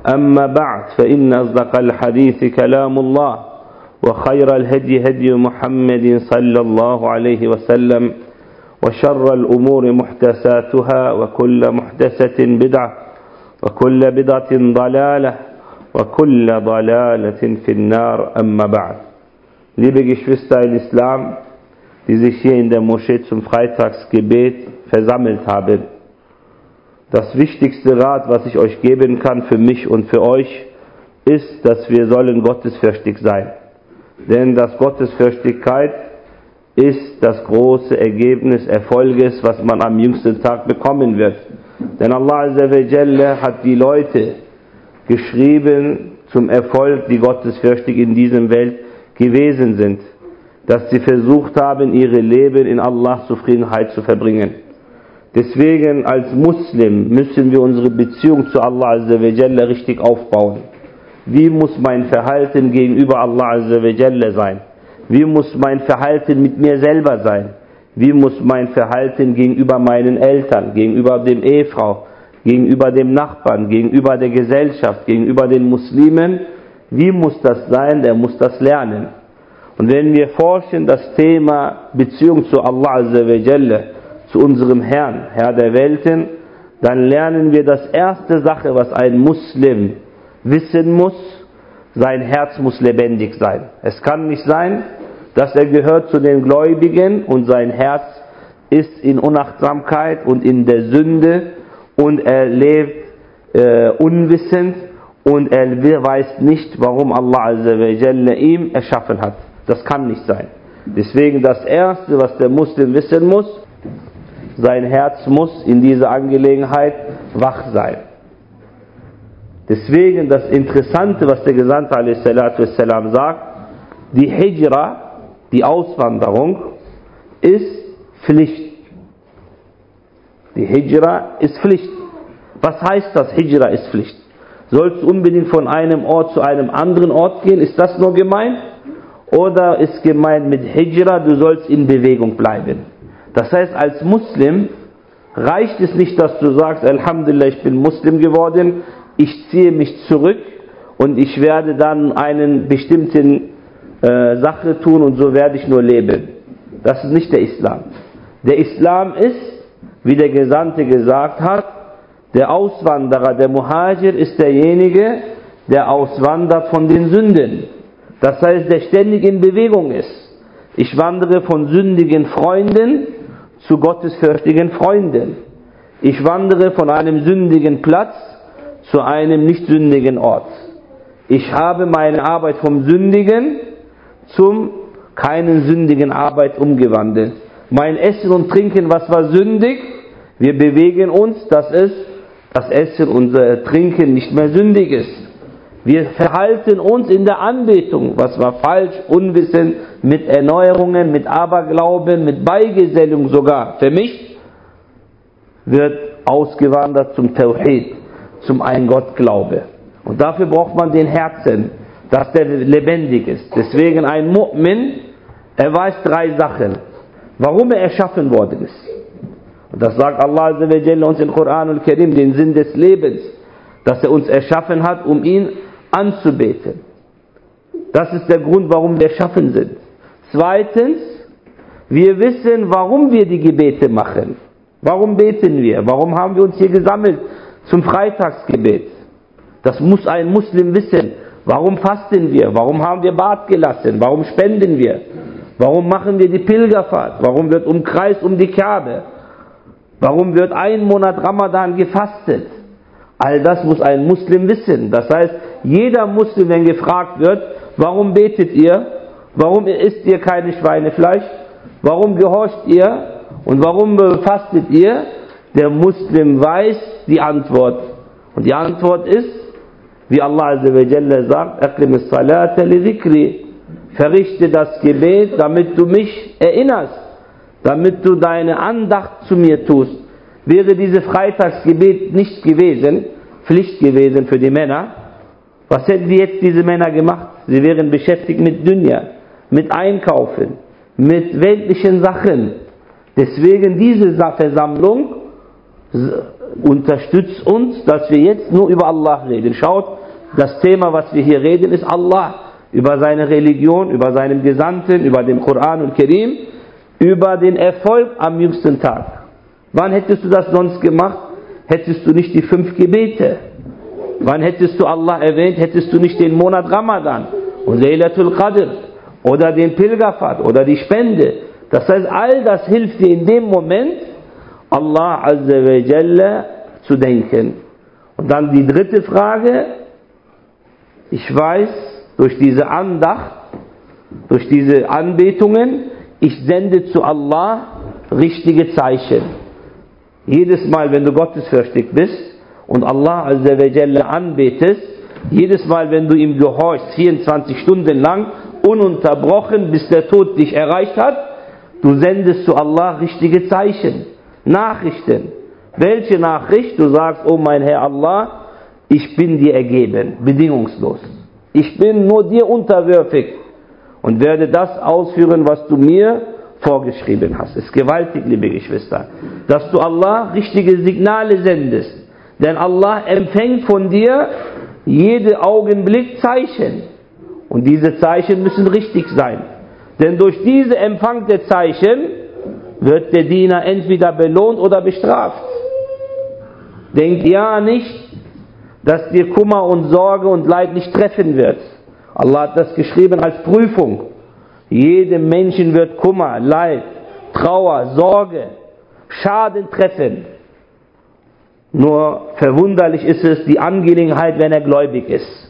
أما بعد فإن أصدق الحديث كلام الله وخير الهدي هدي محمد صلى الله عليه وسلم وشر الأمور محدثاتها وكل محدثة بدعة وكل بدعة ضلالة وكل ضلالة في النار أما بعد. Liebe Geschwister in Islam, die sich hier in der Moschee zum Freitagsgebet versammelt haben, das wichtigste Rat, was ich euch geben kann für mich und für euch, ist, dass wir sollen gottesfürchtig sein. Denn das Gottesfürchtigkeit ist das große Ergebnis Erfolges, was man am jüngsten Tag bekommen wird. Denn Allah Azza wa Jalla hat die Leute geschrieben zum Erfolg, die gottesfürchtig in dieser Welt gewesen sind, dass sie versucht haben, ihre Leben in Allahs Zufriedenheit zu verbringen. Deswegen als Muslim müssen wir unsere Beziehung zu Allah Azza wa Jalla richtig aufbauen. Wie muss mein Verhalten gegenüber Allah Azza wa Jalla sein? Wie muss mein Verhalten mit mir selber sein? Wie muss mein Verhalten gegenüber meinen Eltern, gegenüber dem Ehefrau, gegenüber dem Nachbarn, gegenüber der Gesellschaft, gegenüber den Muslimen? Wie muss das sein? Der muss das lernen. Und wenn wir forschen das Thema Beziehung zu Allah Azza wa Jalla, zu unserem Herrn, Herr der Welten, dann lernen wir das erste Sache, was ein Muslim wissen muss: sein Herz muss lebendig sein. Es kann nicht sein, dass er gehört zu den Gläubigen und sein Herz ist in Unachtsamkeit und in der Sünde und er lebt unwissend und er weiß nicht, warum Allah Azza wa Jalla ihn erschaffen hat. Das kann nicht sein. Deswegen das erste, was der Muslim wissen muss: sein Herz muss in dieser Angelegenheit wach sein. Deswegen das Interessante, was der Gesandte a.s. sagt: die Hijra, die Auswanderung, ist Pflicht. Die Hijra ist Pflicht. Was heißt das, Hijra ist Pflicht? Sollst du unbedingt von einem Ort zu einem anderen Ort gehen? Ist das nur gemeint? Oder ist gemeint mit Hijra, du sollst in Bewegung bleiben? Das heißt, als Muslim reicht es nicht, dass du sagst: Alhamdulillah, ich bin Muslim geworden, ich ziehe mich zurück und ich werde dann einen bestimmten Sache tun und so werde ich nur leben. Das ist nicht der Islam. Der Islam ist, wie der Gesandte gesagt hat, der Auswanderer, der Muhajir ist derjenige, der auswandert von den Sünden. Das heißt, der ständig in Bewegung ist. Ich wandere von sündigen Freunden zu gottesfürchtigen Freunden. Ich wandere von einem sündigen Platz zu einem nicht sündigen Ort. Ich habe meine Arbeit vom Sündigen zum keinen sündigen Arbeit umgewandelt. Mein Essen und Trinken, was war sündig, wir bewegen uns, dass das Essen und Trinken nicht mehr sündig ist. Wir verhalten uns in der Anbetung, was war falsch, Unwissen, mit Erneuerungen, mit Aberglauben, mit Beigesellung sogar. Für mich wird ausgewandert zum Tawhid, zum Ein-Gott-Glaube. Und dafür braucht man den Herzen, dass der lebendig ist. Deswegen ein Mu'min, er weiß 3 Sachen, warum er erschaffen worden ist. Und das sagt Allah Azza wa Jalla uns im Koran al-Karim, den Sinn des Lebens, dass er uns erschaffen hat, um ihn anzubeten. Das ist der Grund, warum wir erschaffen sind. Zweitens, wir wissen, warum wir die Gebete machen. Warum beten wir? Warum haben wir uns hier gesammelt zum Freitagsgebet? Das muss ein Muslim wissen. Warum fasten wir? Warum haben wir Bad gelassen? Warum spenden wir? Warum machen wir die Pilgerfahrt? Warum wird umkreist um die Kabe? Warum wird 1 Monat Ramadan gefastet? All das muss ein Muslim wissen. Das heißt, jeder Muslim, wenn gefragt wird: warum betet ihr? Warum isst ihr keine Schweinefleisch? Warum gehorcht ihr? Und warum fastet ihr? Der Muslim weiß die Antwort. Und die Antwort ist, wie Allah Azza wa Jalla sagt: Aqimis salata li dhikri. Verrichte das Gebet, damit du mich erinnerst, damit du deine Andacht zu mir tust. Wäre dieses Freitagsgebet nicht gewesen, Pflicht gewesen für die Männer, was hätten jetzt diese Männer gemacht? Sie wären beschäftigt mit Dunya, mit Einkaufen, mit weltlichen Sachen. Deswegen diese Versammlung unterstützt uns, dass wir jetzt nur über Allah reden. Schaut, das Thema, was wir hier reden, ist Allah. Über seine Religion, über seinen Gesandten, über den Koran und Kerim, über den Erfolg am jüngsten Tag. Wann hättest du das sonst gemacht? Hättest du nicht die 5 Gebete? Wann hättest du Allah erwähnt? Hättest du nicht den Monat Ramadan und Laylatul Qadr oder den Pilgerfahrt oder die Spende? Das heißt, all das hilft dir in dem Moment, Allah Azza wa Jalla zu denken. Und dann die dritte Frage. Ich weiß, durch diese Andacht, durch diese Anbetungen, ich sende zu Allah richtige Zeichen. Jedes Mal, wenn du gottesfürchtig bist und Allah Azza wa Jalla anbetest, jedes Mal, wenn du ihm gehorchst, 24 Stunden lang, ununterbrochen, bis der Tod dich erreicht hat, du sendest zu Allah richtige Zeichen, Nachrichten. Welche Nachricht? Du sagst, oh mein Herr Allah, ich bin dir ergeben, bedingungslos. Ich bin nur dir unterwürfig und werde das ausführen, was du mir vorgeschrieben hast. Es ist gewaltig, liebe Geschwister, dass du Allah richtige Signale sendest. Denn Allah empfängt von dir jeden Augenblick Zeichen. Und diese Zeichen müssen richtig sein. Denn durch diese Empfang der Zeichen wird der Diener entweder belohnt oder bestraft. Denkt ja nicht, dass dir Kummer und Sorge und Leid nicht treffen wird. Allah hat das geschrieben als Prüfung. Jedem Menschen wird Kummer, Leid, Trauer, Sorge, Schaden treffen. Nur verwunderlich ist es die Angelegenheit, wenn er gläubig ist.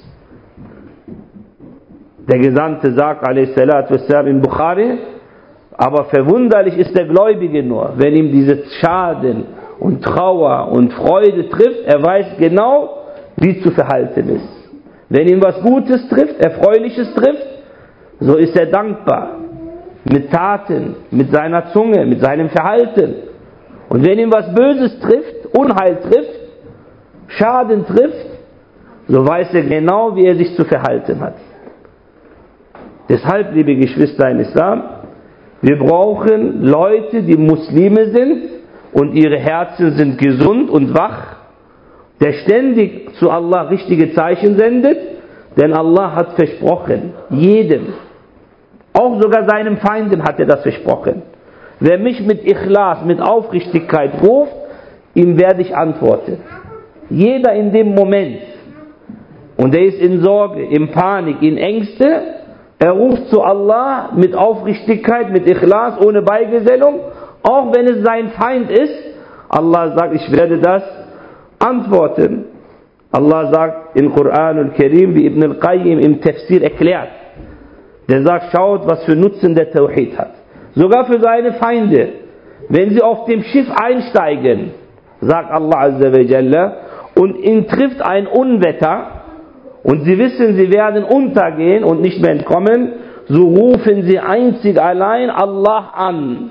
Der Gesandte sagt, a.s. in Bukhari, aber verwunderlich ist der Gläubige nur, wenn ihm diese Schaden und Trauer und Freude trifft, er weiß genau, wie zu verhalten ist. Wenn ihm was Gutes trifft, Erfreuliches trifft, so ist er dankbar. Mit Taten, mit seiner Zunge, mit seinem Verhalten. Und wenn ihm was Böses trifft, Unheil trifft, Schaden trifft, so weiß er genau, wie er sich zu verhalten hat. Deshalb, liebe Geschwister im Islam, wir brauchen Leute, die Muslime sind und ihre Herzen sind gesund und wach, der ständig zu Allah richtige Zeichen sendet, denn Allah hat versprochen, jedem, auch sogar seinem Feinden hat er das versprochen. Wer mich mit Ikhlas, mit Aufrichtigkeit ruft, ihm werde ich antworten. Jeder in dem Moment, und er ist in Sorge, in Panik, in Ängste, er ruft zu Allah mit Aufrichtigkeit, mit Ikhlas, ohne Beigesellung, auch wenn es sein Feind ist. Allah sagt, ich werde das antworten. Allah sagt in Koran und Kerim, wie Ibn al-Qayyim im Tafsir erklärt, der sagt, schaut, was für Nutzen der Tawhid hat. Sogar für seine Feinde. Wenn sie auf dem Schiff einsteigen, sagt Allah Azza wa Jalla, und ihn trifft ein Unwetter, und sie wissen, sie werden untergehen und nicht mehr entkommen, so rufen sie einzig allein Allah an.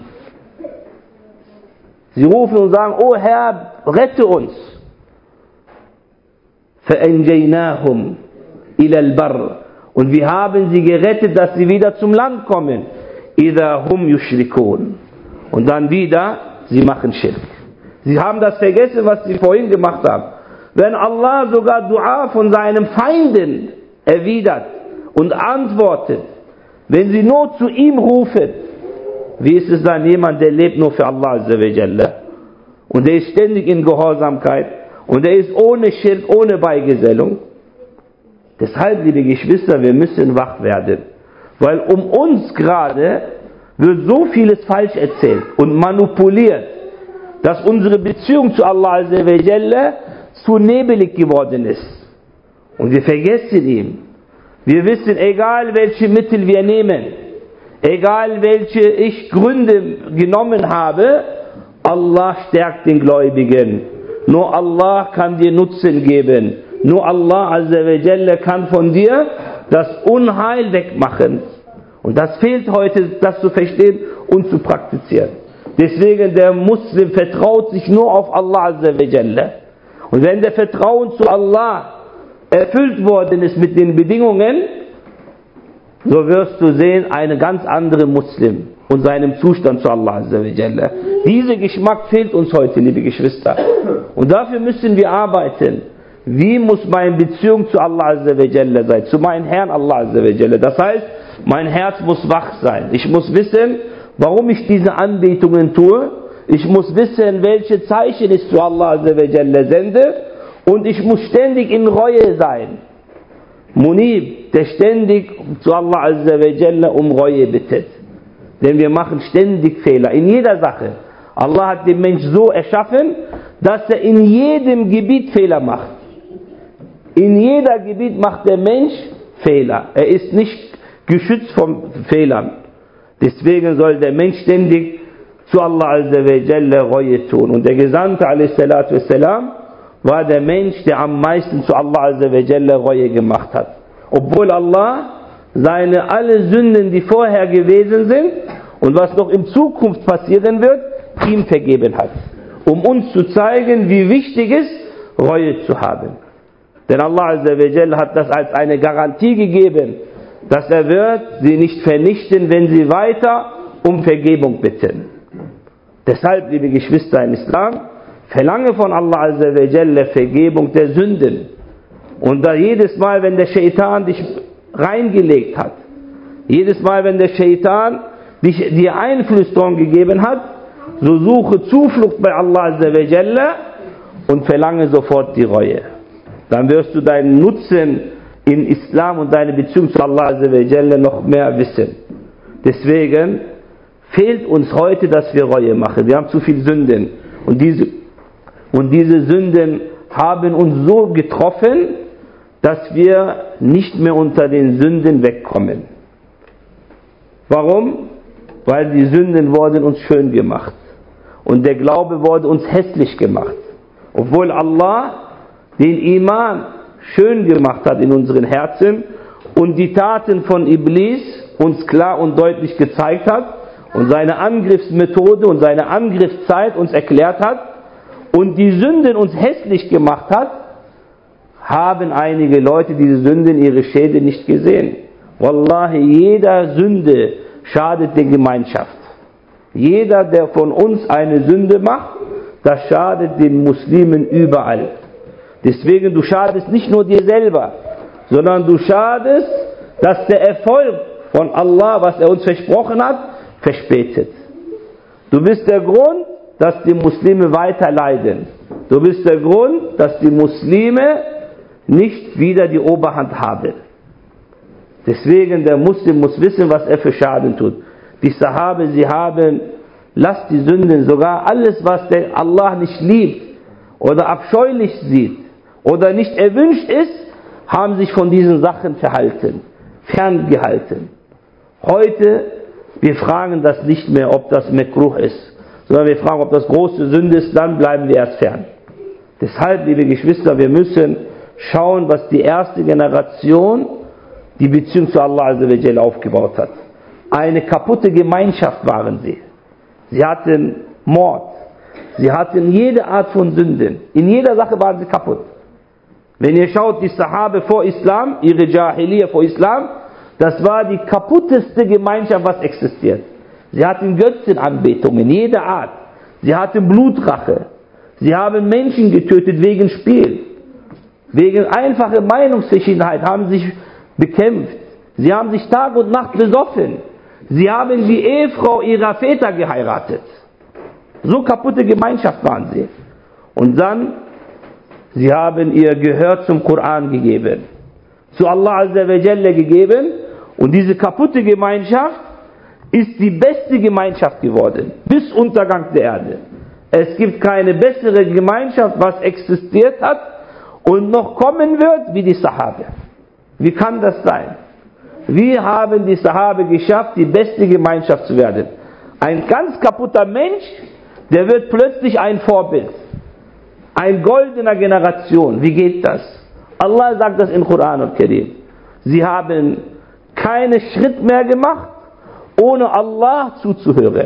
Sie rufen und sagen, oh Herr, rette uns. فَأَنْجَيْنَاهُمْ إِلَى الْبَرِّ. Und wir haben sie gerettet, dass sie wieder zum Land kommen. إِذَا هُمْ يُشْرِكُونَ. Und dann wieder, sie machen Schirk. Sie haben das vergessen, was sie vorhin gemacht haben. Wenn Allah sogar Dua von seinen Feinden erwidert und antwortet, wenn sie nur zu ihm rufen, wie ist es dann jemand, der lebt nur für Allah Azza wa Jalla? Und der ist ständig in Gehorsamkeit und der ist ohne Schirk, ohne Beigesellung. Deshalb, liebe Geschwister, wir müssen wach werden. Weil um uns gerade wird so vieles falsch erzählt und manipuliert, dass unsere Beziehung zu Allah Azza wa Jalla zu nebelig geworden ist. Und wir vergessen ihn. Wir wissen, egal welche Mittel wir nehmen, egal welche ich Gründe genommen habe, Allah stärkt den Gläubigen. Nur Allah kann dir Nutzen geben. Nur Allah Azza wa Jalla kann von dir das Unheil wegmachen. Und das fehlt heute, das zu verstehen und zu praktizieren. Deswegen der Muslim vertraut sich nur auf Allah Azza wa Jalla. Und wenn der Vertrauen zu Allah erfüllt worden ist mit den Bedingungen, so wirst du sehen, eine ganz andere Muslim. und seinem Zustand zu Allah Azza wa Jalla. Dieser Geschmack fehlt uns heute, liebe Geschwister. Und dafür müssen wir arbeiten. Wie muss meine Beziehung zu Allah Azza wa Jalla sein? Zu meinem Herrn Allah Azza wa Jalla. Das heißt, mein Herz muss wach sein. Ich muss wissen, warum ich diese Anbetungen tue. Ich muss wissen, welche Zeichen ich zu Allah Azza wa Jalla sende. Und ich muss ständig in Reue sein. Munib, der ständig zu Allah Azza wa Jalla um Reue bittet. Denn wir machen ständig Fehler, in jeder Sache. Allah hat den Mensch so erschaffen, dass er in jedem Gebiet Fehler macht. In jeder Gebiet macht der Mensch Fehler. Er ist nicht geschützt von Fehlern. Deswegen soll der Mensch ständig zu Allah Azza wa Jalla Reue tun. Und der Gesandte a.s.w. war der Mensch, der am meisten zu Allah Azza wa Jalla Reue gemacht hat. Obwohl Allah seine alle Sünden, die vorher gewesen sind und was noch in Zukunft passieren wird, ihm vergeben hat. Um uns zu zeigen, wie wichtig es ist, Reue zu haben. Denn Allah Azza wa Jalla hat das als eine Garantie gegeben, dass er wird sie nicht vernichten, wenn sie weiter um Vergebung bitten. Deshalb, liebe Geschwister im Islam, verlange von Allah Azza wa Jalla Vergebung der Sünden. Und da jedes Mal, wenn der Shaitan dich reingelegt hat, jedes Mal, wenn der Shaitan dir Einflüsterung gegeben hat, so suche Zuflucht bei Allah Azza wa Jalla und verlange sofort die Reue. Dann wirst du deinen Nutzen im Islam und deine Beziehung zu Allah Azza wa Jalla noch mehr wissen. Deswegen fehlt uns heute, dass wir Reue machen. Wir haben zu viel Sünden. Und diese Sünden haben uns so getroffen, dass wir nicht mehr unter den Sünden wegkommen. Warum? Weil die Sünden wurden uns schön gemacht. Und der Glaube wurde uns hässlich gemacht. Obwohl Allah den Iman schön gemacht hat in unseren Herzen und die Taten von Iblis uns klar und deutlich gezeigt hat und seine Angriffsmethode und seine Angriffszeit uns erklärt hat und die Sünden uns hässlich gemacht hat, haben einige Leute diese Sünden, ihre Schäden nicht gesehen. Wallahi, jeder Sünde schadet der Gemeinschaft. Jeder, der von uns eine Sünde macht, das schadet den Muslimen überall. Deswegen, du schadest nicht nur dir selber, sondern du schadest, dass der Erfolg von Allah, was er uns versprochen hat, verspätet. Du bist der Grund, dass die Muslime weiter leiden. Du bist der Grund, dass die Muslime nicht wieder die Oberhand haben. Deswegen, der Muslim muss wissen, was er für Schaden tut. Die Sahabe, sie haben, lasst die Sünden, sogar alles, was der Allah nicht liebt oder abscheulich sieht oder nicht erwünscht ist, haben sich von diesen Sachen ferngehalten. Heute, wir fragen das nicht mehr, ob das Mekruh ist, sondern wir fragen, ob das große Sünde ist, dann bleiben wir erst fern. Deshalb, liebe Geschwister, wir müssen schauen, was die erste Generation die Beziehung zu Allah Azza wa Jalla aufgebaut hat. Eine kaputte Gemeinschaft waren sie. Sie hatten Mord. Sie hatten jede Art von Sünden. In jeder Sache waren sie kaputt. Wenn ihr schaut, die Sahabe vor Islam, ihre Jahiliya vor Islam, das war die kaputteste Gemeinschaft, was existiert. Sie hatten Götzenanbetungen, jeder Art. Sie hatten Blutrache. Sie haben Menschen getötet wegen Spiel. Wegen einfacher Meinungsverschiedenheit haben sie sich bekämpft. Sie haben sich Tag und Nacht besoffen. Sie haben die Ehefrau ihrer Väter geheiratet. So kaputte Gemeinschaft waren sie. Und dann, sie haben ihr Gehör zum Koran gegeben. Zu Allah Azza wa Jalla gegeben. Und diese kaputte Gemeinschaft ist die beste Gemeinschaft geworden. Bis Untergang der Erde. Es gibt keine bessere Gemeinschaft, was existiert hat und noch kommen wird, wie die Sahabe. Wie kann das sein? Wie haben die Sahabe geschafft, die beste Gemeinschaft zu werden? Ein ganz kaputter Mensch, der wird plötzlich ein Vorbild. Ein goldener Generation. Wie geht das? Allah sagt das im Koran al-Karim. Sie haben keinen Schritt mehr gemacht, ohne Allah zuzuhören.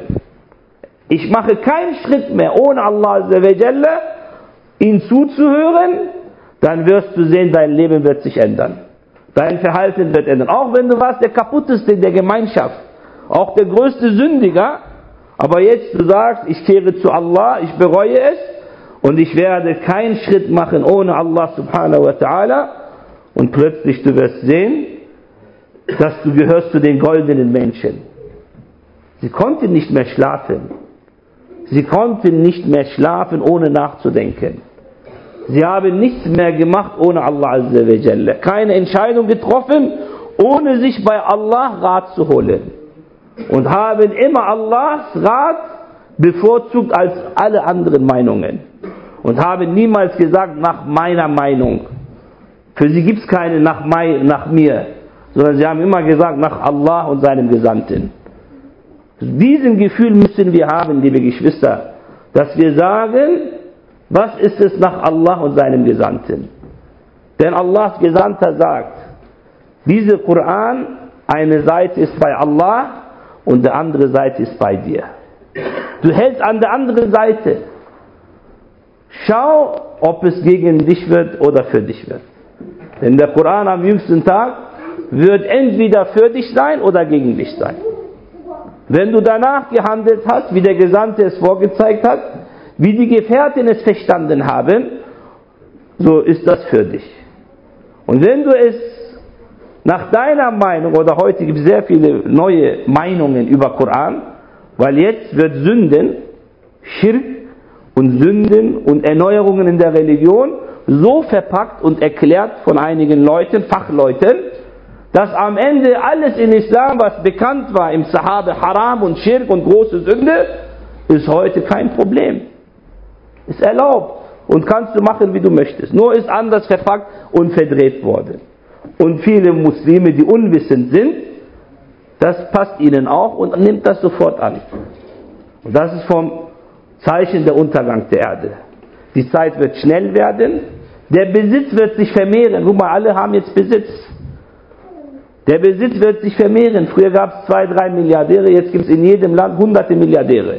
Ich mache keinen Schritt mehr, ohne Allah Azza wa Jalla, ihm zuzuhören, dann wirst du sehen, dein Leben wird sich ändern. Dein Verhalten wird ändern. Auch wenn du warst der kaputteste in der Gemeinschaft. auch der größte Sündiger, aber jetzt du sagst, ich kehre zu Allah, ich bereue es und ich werde keinen Schritt machen ohne Allah subhanahu wa ta'ala, und plötzlich du wirst sehen, dass du gehörst zu den goldenen Menschen. Sie konnten nicht mehr schlafen. Sie konnten nicht mehr schlafen, ohne nachzudenken. Sie haben nichts mehr gemacht ohne Allah Azza wa Jalla. Keine Entscheidung getroffen, ohne sich bei Allah Rat zu holen. Und haben immer Allahs Rat bevorzugt als alle anderen Meinungen. Und haben niemals gesagt, nach meiner Meinung. Für sie gibt es keine nach mir. Sondern sie haben immer gesagt, nach Allah und seinem Gesandten. Diesen Gefühl müssen wir haben, liebe Geschwister. Dass wir sagen, was ist es nach Allah und seinem Gesandten? Denn Allahs Gesandter sagt, dieser Koran, eine Seite ist bei Allah und die andere Seite ist bei dir. Du hältst an der anderen Seite. Schau, ob es gegen dich wird oder für dich wird. Denn der Koran am jüngsten Tag wird entweder für dich sein oder gegen dich sein. Wenn du danach gehandelt hast, wie der Gesandte es vorgezeigt hat, wie die Gefährten es verstanden haben, so ist das für dich. Und wenn du es nach deiner Meinung, oder heute gibt es sehr viele neue Meinungen über Koran, weil jetzt wird Sünden, Schirk und Sünden und Erneuerungen in der Religion so verpackt und erklärt von einigen Leuten, Fachleuten, dass am Ende alles in Islam, was bekannt war im Sahabe, Haram und Schirk und große Sünde, ist heute kein Problem. Ist erlaubt und kannst du machen, wie du möchtest. Nur ist anders verpackt und verdreht worden. Und viele Muslime, die unwissend sind, das passt ihnen auch und nimmt das sofort an. Und das ist vom Zeichen der Untergang der Erde. Die Zeit wird schnell werden, der Besitz wird sich vermehren. Guck mal, alle haben jetzt Besitz. Der Besitz wird sich vermehren. Früher gab es 2, 3 Milliardäre, jetzt gibt es in jedem Land hunderte Milliardäre.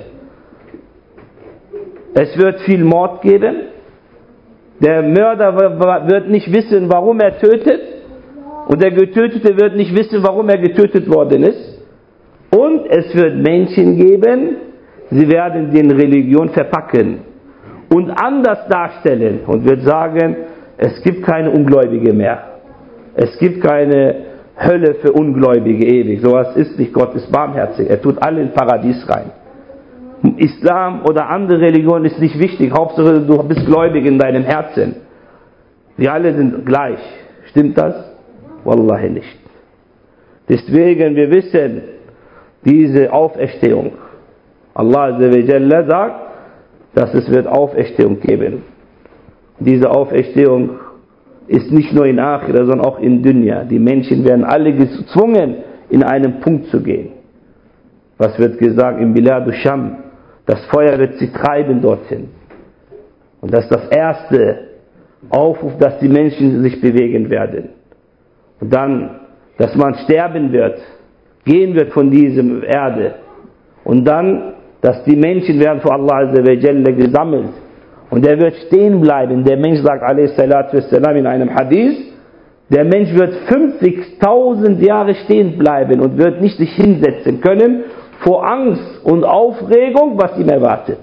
Es wird viel Mord geben. Der Mörder wird nicht wissen, warum er tötet. Und der Getötete wird nicht wissen, warum er getötet worden ist. Und es wird Menschen geben, sie werden die Religion verpacken und anders darstellen und wird sagen, es gibt keine Ungläubige mehr. Es gibt keine Hölle für Ungläubige ewig. Sowas ist nicht. Gott ist barmherzig. Er tut alle in Paradies rein. Islam oder andere Religion ist nicht wichtig. Hauptsache du bist gläubig in deinem Herzen. Wir alle sind gleich. Stimmt das? Wallahi nicht. Deswegen, wir wissen, diese Auferstehung. Allah Azza wa Jalla sagt, dass es wird Auferstehung geben. Diese Auferstehung ist nicht nur in Akhira, sondern auch in Dunya. Die Menschen werden alle gezwungen, in einen Punkt zu gehen. Was wird gesagt im Bilad Sham? Das Feuer wird sie treiben dorthin. Und das ist das erste Aufruf, dass die Menschen sich bewegen werden. Und dann, dass man sterben wird, gehen wird von diesem Erde. Und dann, dass die Menschen werden vor Allah Azza wa Jalla gesammelt. Und er wird stehen bleiben. Der Mensch sagt a.s.w. in einem Hadith, der Mensch wird 50.000 Jahre stehen bleiben und wird nicht sich hinsetzen können vor Angst und Aufregung, was ihm erwartet.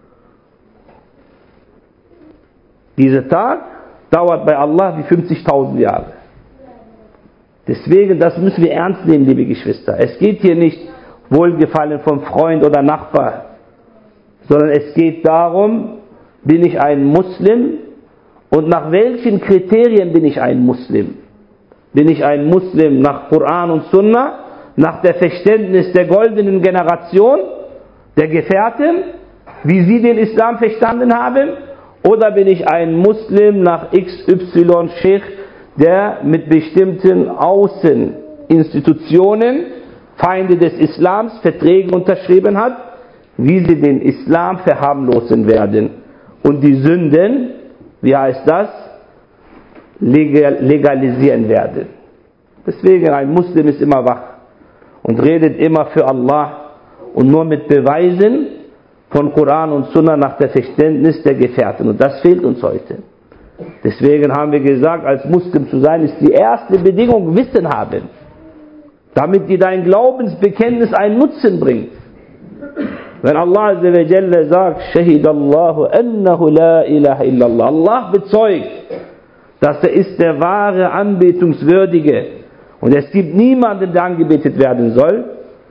Dieser Tag dauert bei Allah wie 50.000 Jahre. Deswegen, das müssen wir ernst nehmen, liebe Geschwister. Es geht hier nicht Wohlgefallen vom Freund oder Nachbar, sondern es geht darum, bin ich ein Muslim und nach welchen Kriterien bin ich ein Muslim? Bin ich ein Muslim nach Koran und Sunna, nach der Verständnis der goldenen Generation, der Gefährten, wie sie den Islam verstanden haben? Oder bin ich ein Muslim nach XY Sheikh, der mit bestimmten Außeninstitutionen, Feinde des Islams, Verträge unterschrieben hat, wie sie den Islam verharmlosen werden und die Sünden, wie heißt das, legalisieren werden. Deswegen, ein Muslim ist immer wach und redet immer für Allah und nur mit Beweisen von Koran und Sunna nach der Verständnis der Gefährten. Und das fehlt uns heute. Deswegen haben wir gesagt, als Muslim zu sein, ist die erste Bedingung, Wissen haben. damit dir dein Glaubensbekenntnis einen Nutzen bringt. Wenn Allah Azza wa Jalla sagt, Shahidallahu annahu la ilaha illallah, Allah bezeugt, dass er ist der wahre Anbetungswürdige und es gibt niemanden, der angebetet werden soll,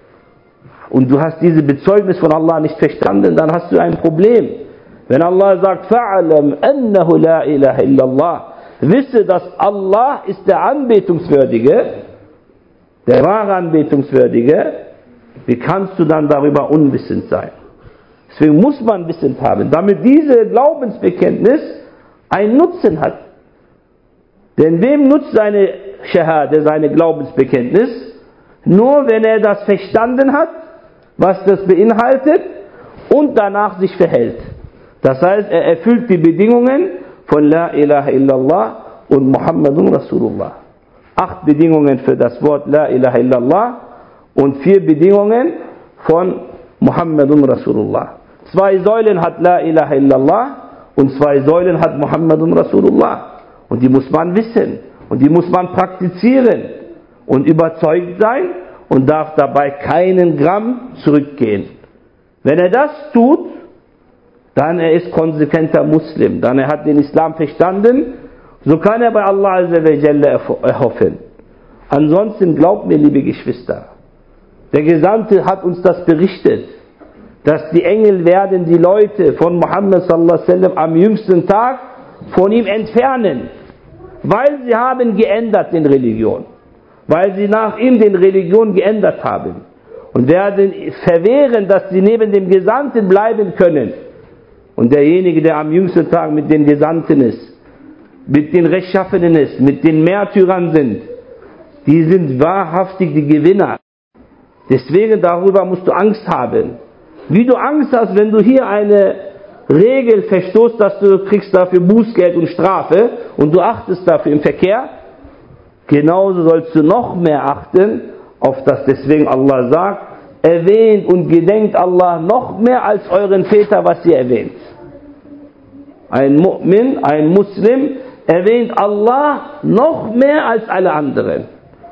und du hast diese Bezeugnis von Allah nicht verstanden, dann hast du ein Problem. Wenn Allah sagt, fa'alam annahu la ilaha illallah, wisse, dass Allah ist der Anbetungswürdige, der wahre Anbetungswürdige, wie kannst du dann darüber unwissend sein? Deswegen muss man Wissen haben, damit diese Glaubensbekenntnis einen Nutzen hat. Denn wem nutzt seine Shahade, seine Glaubensbekenntnis? Nur wenn er das verstanden hat, was das beinhaltet, und danach sich verhält. Das heißt, er erfüllt die Bedingungen von La ilaha illallah und Muhammadun Rasulullah. 8 Bedingungen für das Wort La ilaha illallah und 4 Bedingungen von Muhammadun Rasulullah. 2 Säulen hat La ilaha illallah und 2 Säulen hat Muhammadun Rasulullah. Und die muss man wissen und die muss man praktizieren und überzeugt sein und darf dabei keinen Gramm zurückgehen. Wenn er das tut, dann er ist konsequenter Muslim, dann er hat den Islam verstanden, so kann er bei Allah Azza wa Jalla erhoffen. Ansonsten glaubt mir, liebe Geschwister, der Gesandte hat uns das berichtet, dass die Engel werden die Leute von Muhammad sallallahu alaihi wasallam am jüngsten Tag von ihm entfernen, weil sie haben geändert in Religion, weil sie nach ihm den Religion geändert haben und werden verwehren, dass sie neben dem Gesandten bleiben können. Und derjenige, der am jüngsten Tag mit den Gesandten ist, mit den Rechtschaffenen ist, mit den Märtyrern sind, die sind wahrhaftig die Gewinner. Deswegen darüber musst du Angst haben. Wie du Angst hast, wenn du hier eine Regel verstoßt, dass du kriegst dafür Bußgeld und Strafe und du achtest dafür im Verkehr, genauso sollst du noch mehr achten auf das. Deswegen Allah sagt, erwähnt und gedenkt Allah noch mehr als euren Väter, was ihr erwähnt. Ein Mu'min, ein Muslim, erwähnt Allah noch mehr als alle anderen.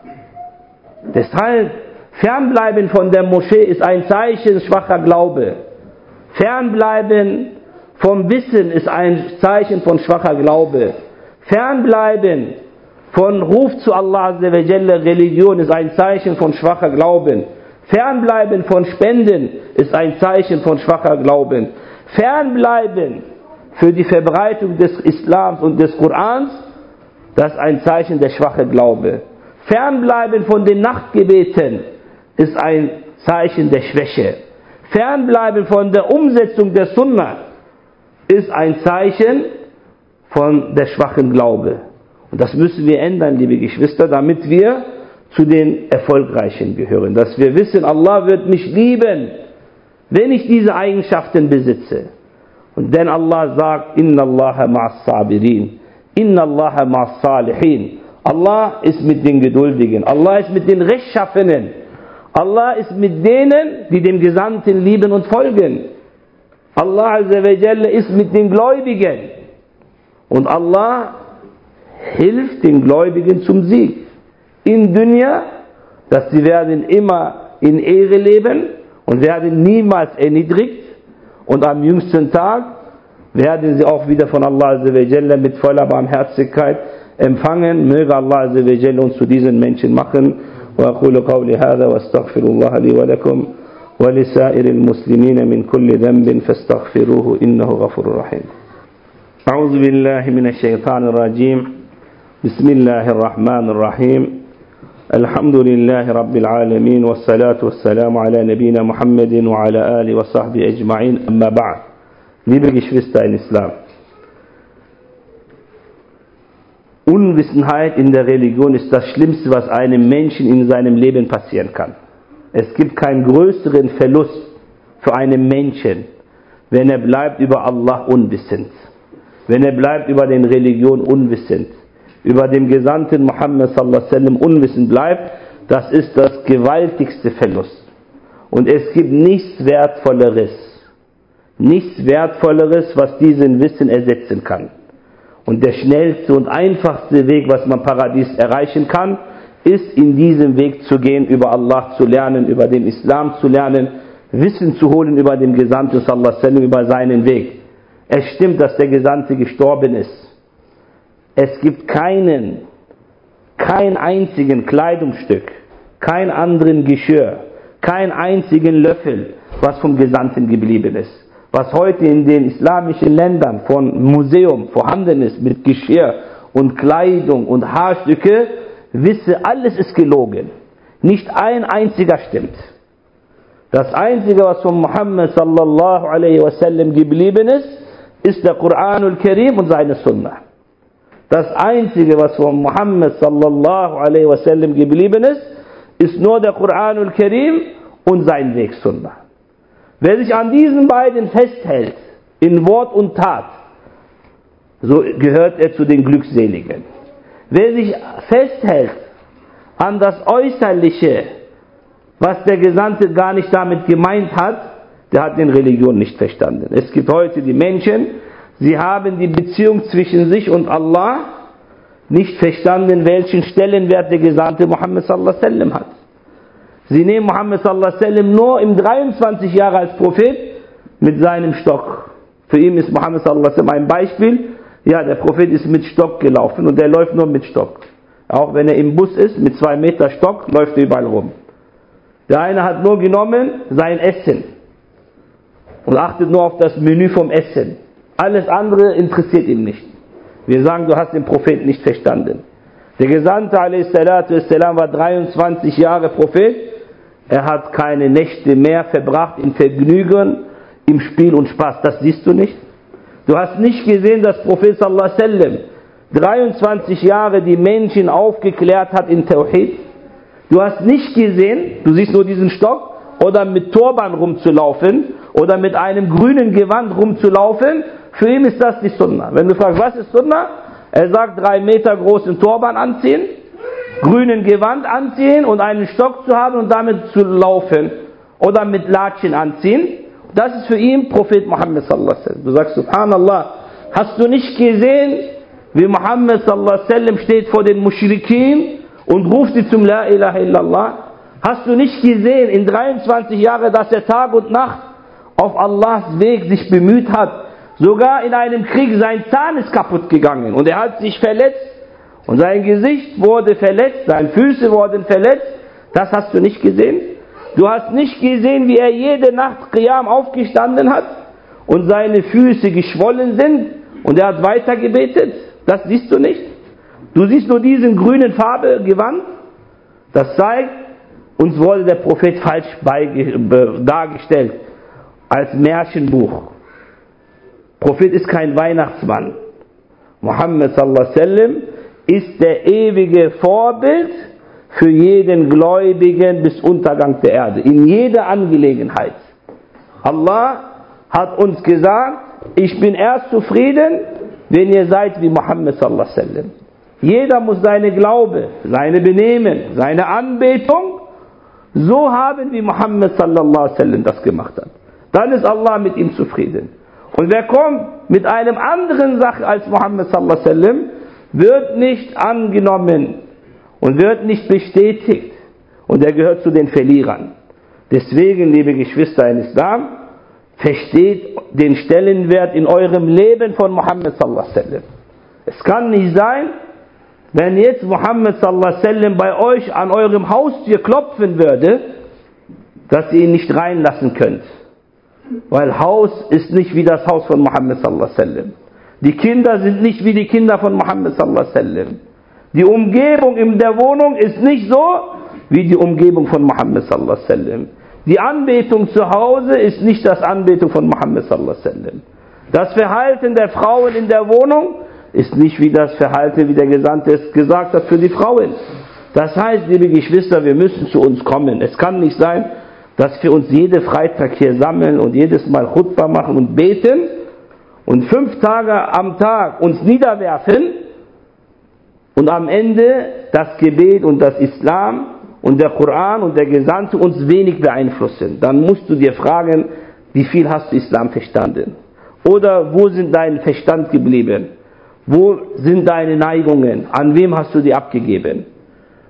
Deshalb, fernbleiben von der Moschee ist ein Zeichen schwacher Glaube. Fernbleiben vom Wissen ist ein Zeichen von schwacher Glaube. Fernbleiben von Ruf zu Allah Azza wa Jalla, Religion, ist ein Zeichen von schwacher Glauben. Fernbleiben von Spenden ist ein Zeichen von schwacher Glauben. Fernbleiben für die Verbreitung des Islams und des Korans, das ist ein Zeichen der schwachen Glaube. Fernbleiben von den Nachtgebeten ist ein Zeichen der Schwäche. Fernbleiben von der Umsetzung der Sunna ist ein Zeichen von der schwachen Glaube. Und das müssen wir ändern, liebe Geschwister, damit wir zu den Erfolgreichen gehören. Dass wir wissen, Allah wird mich lieben, wenn ich diese Eigenschaften besitze. Und denn Allah sagt, Inna Allaha ma'as sabirin, Inna Allaha ma'as salihin. Allah ist mit den Geduldigen, Allah ist mit den Rechtschaffenen, Allah ist mit denen, die dem Gesandten lieben und folgen. Allah Azza wa Jalla ist mit den Gläubigen. Und Allah hilft den Gläubigen zum Sieg. In Dunya, dass sie werden immer in Ehre leben und werden niemals erniedrigt. Und am jüngsten Tag werden sie auch wieder von Allah Azza wa Jalla mit voller Barmherzigkeit empfangen. Möge Allah Azza wa Jalla uns zu diesen Menschen machen. وأقول قولي هذا وأستغفر الله لي ولكم ولسائر المسلمين من كل ذنب فاستغفروه إنه غفور رحيم. أعوذ بالله من الشيطان الرجيم. بسم الله الرحمن الرحيم. الحمد لله رب العالمين والصلاة والسلام على نبينا محمد وعلى آله وصحبه أجمعين. أما بعد. Liebe Geschwister in Islam, Unwissenheit in der Religion ist das Schlimmste, was einem Menschen in seinem Leben passieren kann. Es gibt keinen größeren Verlust für einen Menschen, wenn er bleibt über Allah unwissend, wenn er bleibt über den Religion unwissend, über den Gesandten Muhammad sallallahu alaihi wasallam unwissend bleibt. Das ist das gewaltigste Verlust. Und es gibt nichts Wertvolleres, was diesen Wissen ersetzen kann. Und der schnellste und einfachste Weg, was man Paradies erreichen kann, ist in diesem Weg zu gehen, über Allah zu lernen, über den Islam zu lernen, Wissen zu holen über den Gesandten sallallahu alaihi wasallam, über seinen Weg. Es stimmt, dass der Gesandte gestorben ist. Es gibt kein einzigen Kleidungsstück, kein anderen Geschirr, kein einzigen Löffel, was vom Gesandten geblieben ist. Was heute in den islamischen Ländern von Museum vorhanden ist mit Geschirr und Kleidung und Haarstücke, wisse, alles ist gelogen. Nicht ein einziger stimmt. Das Einzige, was von Muhammad sallallahu alaihi wasallam geblieben ist, ist der Koranul Karim und seine Sunnah. Das Einzige, was von Muhammad sallallahu alaihi wasallam geblieben ist, ist nur der Koranul Karim und sein Weg Sunnah. Wer sich an diesen beiden festhält, in Wort und Tat, so gehört er zu den Glückseligen. Wer sich festhält an das Äußerliche, was der Gesandte gar nicht damit gemeint hat, der hat den Religion nicht verstanden. Es gibt heute die Menschen, sie haben die Beziehung zwischen sich und Allah nicht verstanden, welchen Stellenwert der Gesandte Muhammad sallallahu alaihi wasallam hat. Sie nehmen Muhammad sallallahu alaihi wasallam nur im 23 Jahre als Prophet mit seinem Stock. Für ihn ist Muhammad sallallahu alaihi wasallam ein Beispiel. Ja, der Prophet ist mit Stock gelaufen und er läuft nur mit Stock. Auch wenn er im Bus ist, mit 2 Meter Stock, läuft er überall rum. Der eine hat nur genommen sein Essen und achtet nur auf das Menü vom Essen. Alles andere interessiert ihn nicht. Wir sagen, du hast den Propheten nicht verstanden. Der Gesandte a.s. war 23 Jahre Prophet. Er hat keine Nächte mehr verbracht im Vergnügen, im Spiel und Spaß. Das siehst du nicht. Du hast nicht gesehen, dass Prophet sallallahu alaihi wasallam 23 Jahre die Menschen aufgeklärt hat in Tawhid. Du hast nicht gesehen, du siehst nur diesen Stock, oder mit Turban rumzulaufen, oder mit einem grünen Gewand rumzulaufen. Für ihn ist das die Sunnah. Wenn du fragst, was ist Sunnah? Er sagt, 3 Meter großen Turban anziehen, grünen Gewand anziehen und einen Stock zu haben und damit zu laufen. Oder mit Latschen anziehen. Das ist für ihn Prophet Muhammad sallallahu alaihi wasallam. Du sagst, Subhanallah, hast du nicht gesehen, wie Muhammad sallallahu alaihi wasallam steht vor den Muschrikin und ruft sie zum La ilaha illallah? Hast du nicht gesehen in 23 Jahren, dass er Tag und Nacht auf Allahs Weg sich bemüht hat? Sogar in einem Krieg, sein Zahn ist kaputt gegangen und er hat sich verletzt und sein Gesicht wurde verletzt, seine Füße wurden verletzt. Das hast du nicht gesehen? Du hast nicht gesehen, wie er jede Nacht Qiyam aufgestanden hat und seine Füße geschwollen sind und er hat weiter gebetet? Das siehst du nicht. Du siehst nur diesen grünen Farbe Gewand. Das zeigt, uns wurde der Prophet falsch dargestellt als Märchenbuch. Prophet ist kein Weihnachtsmann. Muhammad sallallahu alaihi wasallam ist der ewige Vorbild für jeden Gläubigen bis Untergang der Erde, in jeder Angelegenheit. Allah hat uns gesagt, ich bin erst zufrieden, wenn ihr seid wie Muhammad sallallahu alaihi wasallam. Jeder muss seine Glaube, seine Benehmen, seine Anbetung so haben, wie Muhammad sallallahu alaihi wasallam das gemacht hat. Dann ist Allah mit ihm zufrieden. Und wer kommt mit einem anderen Sache als Muhammad sallallahu alaihi wasallam, wird nicht angenommen und wird nicht bestätigt. Und er gehört zu den Verlierern. Deswegen, liebe Geschwister in Islam, versteht den Stellenwert in eurem Leben von Muhammad sallallahu alaihi wasallam. Es kann nicht sein, wenn jetzt Muhammad sallallahu alaihi wasallam bei euch an eurem Haustür klopfen würde, dass ihr ihn nicht reinlassen könnt. Weil Haus ist nicht wie das Haus von Muhammad sallallahu alaihi wasallam. Die Kinder sind nicht wie die Kinder von Muhammad sallallahu alaihi wasallam. Die Umgebung in der Wohnung ist nicht so wie die Umgebung von Muhammad sallallahu alaihi wasallam. Die Anbetung zu Hause ist nicht das Anbetung von Muhammad sallallahu alaihi wasallam. Das Verhalten der Frauen in der Wohnung ist nicht wie das Verhalten, wie der Gesandte es gesagt hat für die Frauen. Das heißt, liebe Geschwister, wir müssen zu uns kommen. Es kann nicht sein, dass wir uns jeden Freitag hier sammeln und jedes Mal Khutbah machen und beten und 5 Tage am Tag uns niederwerfen und am Ende das Gebet und das Islam und der Koran und der Gesandte uns wenig beeinflussen. Dann musst du dir fragen, wie viel hast du Islam verstanden? Oder wo sind dein Verstand geblieben? Wo sind deine Neigungen? An wem hast du die abgegeben?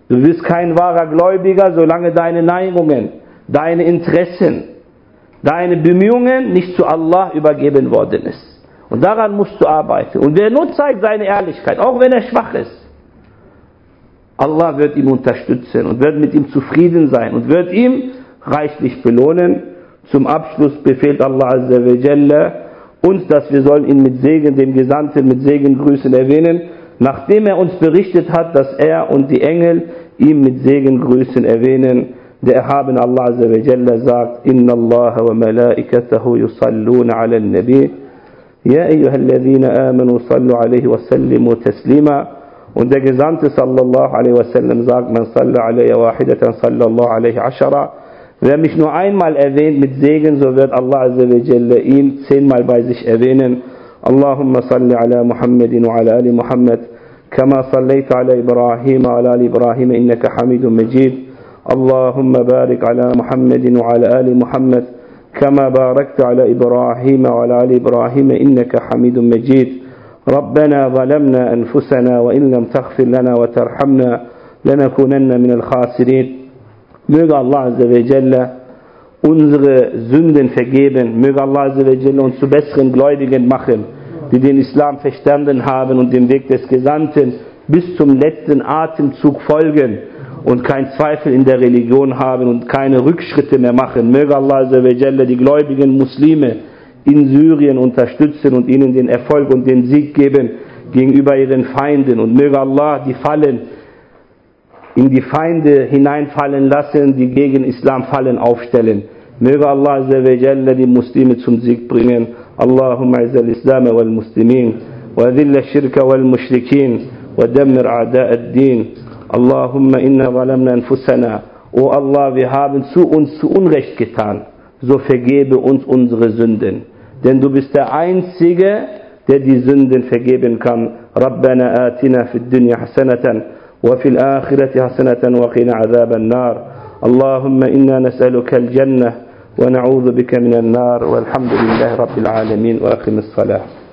Du bist kein wahrer Gläubiger, solange deine Neigungen, deine Interessen, deine Bemühungen nicht zu Allah übergeben worden ist. Und daran musst du arbeiten. Und wer nur zeigt seine Ehrlichkeit, auch wenn er schwach ist, Allah wird ihn unterstützen und wird mit ihm zufrieden sein und wird ihm reichlich belohnen. Zum Abschluss befiehlt Allah Azza wa Jalla uns, dass wir sollen ihn mit Segen, dem Gesandten, mit Segengrüßen erwähnen, nachdem er uns berichtet hat, dass er und die Engel ihm mit Segengrüßen erwähnen. Der erhabene Allah Azza wa Jalla sagt: Inna Allah wa malaikatahu yusalluna ala al-Nabi ya ayyuhalladhina amanu sallu alayhi wa sallimu taslima. Und der Gesandte sallallahu alaihi wasallam sagt: Man salla alayhi wahidatan sallallahu alayhi ashara. Wer mich nur einmal erwähnt mit Segen, so wird Allah Azza wa Jalla ihn 10-mal bei sich erwähnen. Allahumma salli ala Muhammadin wa ala ali Muhammad kama sallaita ala Ibrahim wa ala ali Ibrahim innaka Hamidun Majid. Allahumma barik ala Muhammadin wa ala ali Muhammad kama barakta ala Ibrahim wa ala ali Ibrahim innaka Hamidun Majid. ربنا ظلمنا أنفسنا وإن لم تغفر لنا وترحمنا لنكونن من الخاسرين. Möge Allah Azza wa Jalla unsere Sünden vergeben. Möge Allah Azza wa Jalla uns zu besseren Gläubigen machen, die den Islam verstanden haben und dem Weg des Gesandten bis zum letzten Atemzug folgen und keinen Zweifel in der Religion haben und keine Rückschritte mehr machen. Möge Allah Azza wa Jalla die gläubigen Muslime in Syrien unterstützen und ihnen den Erfolg und den Sieg geben gegenüber ihren Feinden. Und möge Allah die Fallen in die Feinde hineinfallen lassen, die gegen Islam Fallen aufstellen. Möge Allah Azza wa Jalla die Muslime zum Sieg bringen. Allahumma izz al-Islam wal Muslimin wa dhill ash-shirka wal Mushrikin wa dammir a'da' ad-din. Allahumma inna zalamna anfusana. O Allah, wir haben uns zu Unrecht getan. So vergebe uns unsere Sünden. Denn du bist der Einzige, der die Sünden vergeben kann. Rabbana atina fid dunya hasanatan wa fil akhirati hasanatan wa qina adhaban nar. Allahumma inna nas'aluka al-jannah wa na'udhu bika min an-nar. Walhamdulillahi rabbil alamin wa aqimis salah.